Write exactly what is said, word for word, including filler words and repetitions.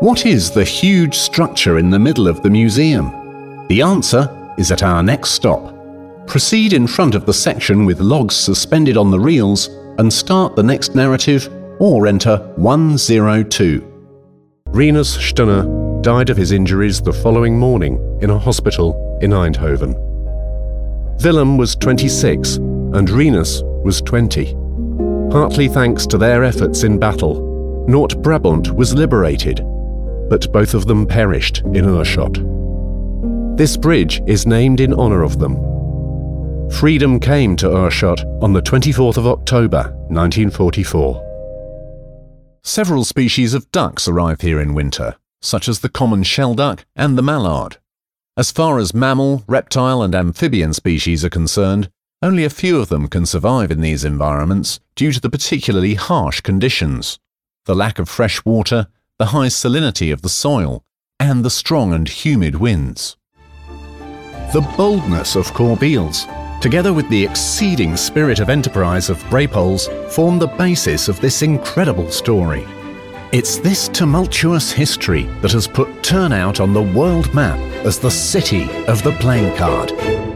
What is the huge structure in the middle of the museum? The answer is at our next stop. Proceed in front of the section with logs suspended on the reels and start the next narrative or enter one zero two. Rinus Stunner died of his injuries the following morning in a hospital in Eindhoven. Willem was twenty-six and Rinus was twenty. Partly thanks to their efforts in battle, Noord-Brabant was liberated, but both of them perished in Oorschot. This bridge is named in honour of them. Freedom came to Oorschot on the twenty-fourth of October nineteen forty-four. Several species of ducks arrive here in winter, such as the common shelduck and the mallard. As far as mammal, reptile and amphibian species are concerned, only a few of them can survive in these environments due to the particularly harsh conditions, the lack of fresh water, the high salinity of the soil, and the strong and humid winds. The boldness of Corbeils, together with the exceeding spirit of enterprise of Brepols, form the basis of this incredible story. It's this tumultuous history that has put Turnhout on the world map as the city of the playing card.